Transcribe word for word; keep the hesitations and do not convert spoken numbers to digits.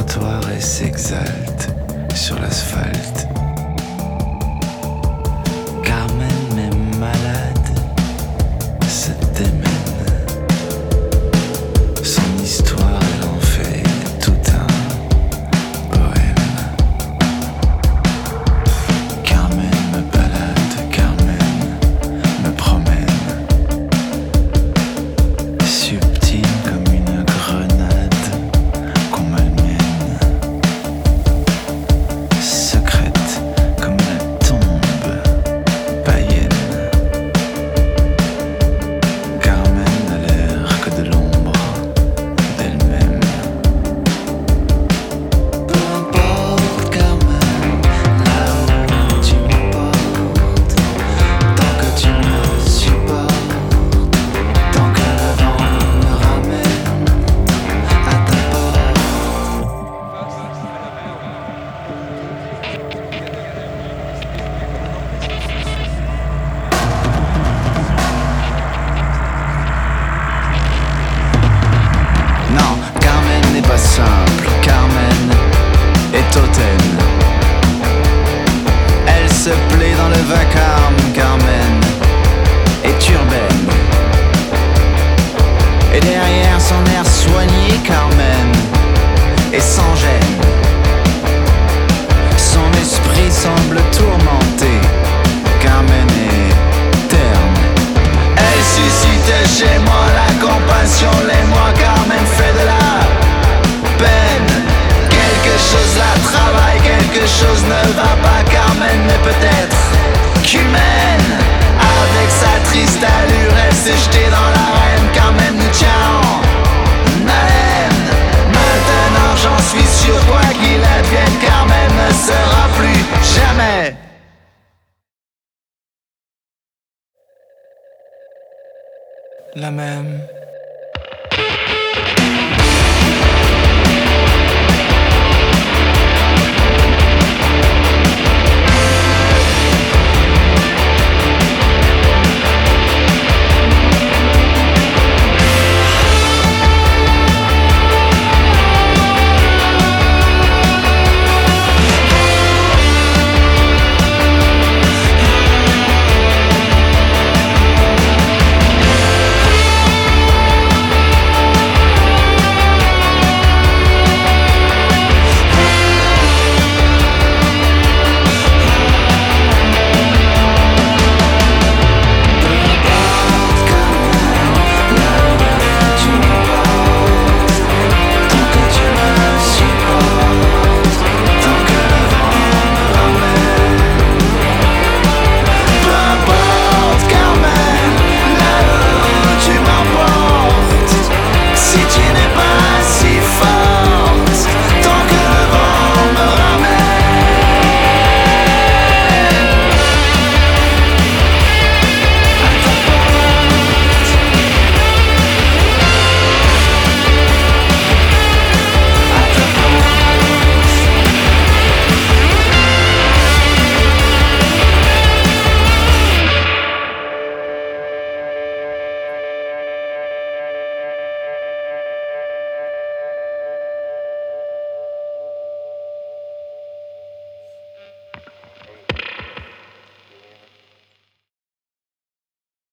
trottoir et s'exalte sur l'asphalte. Carmen, même malade, se démène. Son histoire, elle en fait tout un poème. Carmen me balade, Carmen me promène. Subtile comme une grenade qu'on malmène. Secrète comme la tombe païenne. Carmen n'a l'air que de l'ombre d'elle-même. Peu importe Carmen, là où tu me portes, tant que tu me supportes, tant que le vent me ramène à ta porte. Non, Carmen n'est pas simple, Carmen est hautaine. Elle se plaît dans le vacarme, Carmen est urbaine. Et derrière son air soigné, Carmen est sans gêne. Son esprit semble tourmenté, Carmen est terne. Elle suscite chez moi la compassion, l'émoi, Carmen fait de la peine. Quelque chose la travaille, quelque chose ne va pas, Carmen n'est peut-être qu'humaine. Avec sa triste allure, elle s'est jetée dans l'arène, Carmen nous tient en haleine. Maintenant j'en suis sûr, quoi qu'il advienne, Carmen ne sera plus jamais la même.